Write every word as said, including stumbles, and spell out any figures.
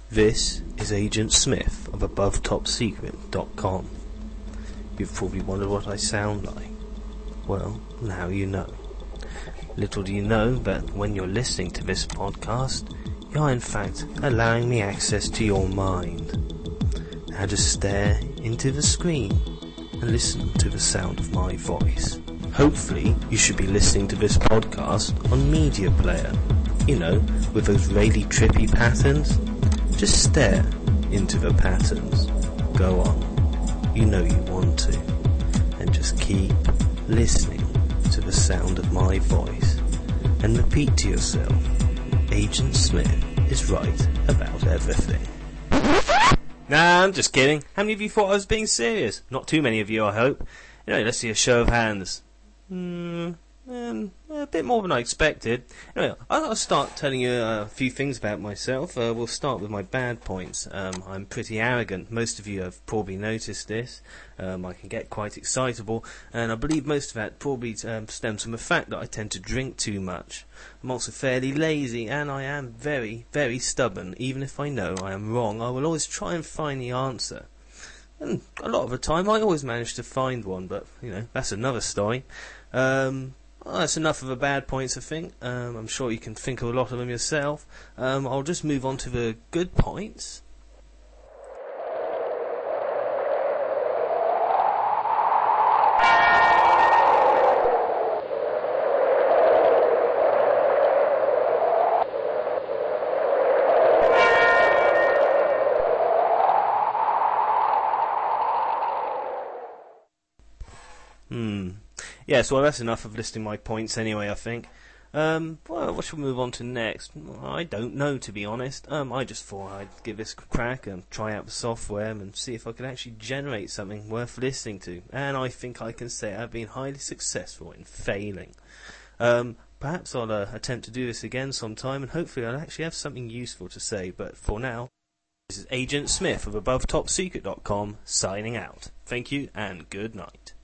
This is Agent Smith of Above Top Secret dot com. You've probably wondered what I sound like. Well, now you know. Little do you know that when you're listening to this podcast, you're in fact allowing me access to your mind. Now just stare into the screen and listen to the sound of my voice. Hopefully, you should be listening to this podcast on Media Player. You know, with those really trippy patterns. Just stare into the patterns. Go on. You know you want to. And just keep listening to the sound of my voice. And repeat to yourself, Agent Smith is right about everything. Nah, I'm just kidding. How many of you thought I was being serious? Not too many of you, I hope. You know, let's see a show of hands. Hmm... Um, a bit more than I expected. Anyway, I'll start telling you a few things about myself. Uh, we'll start with my bad points. Um, I'm pretty arrogant. Most of you have probably noticed this. Um, I can get quite excitable, and I believe most of that probably um, stems from the fact that I tend to drink too much. I'm also fairly lazy, and I am very, very stubborn. Even if I know I am wrong, I will always try and find the answer. And a lot of the time, I always manage to find one, but, you know, that's another story. Um... Well, that's enough of the bad points, I think. Um, I'm sure you can think of a lot of them yourself. Um, I'll just move on to the good points. Hmm. Yes, well, that's enough of listing my points anyway, I think. Um, well, what shall we move on to next? I don't know, to be honest. Um, I just thought I'd give this a crack and try out the software and see if I could actually generate something worth listening to. And I think I can say I've been highly successful in failing. Um, perhaps I'll uh, attempt to do this again sometime, and hopefully I'll actually have something useful to say. But for now, this is Agent Smith of Above Top Secret dot com signing out. Thank you, and good night.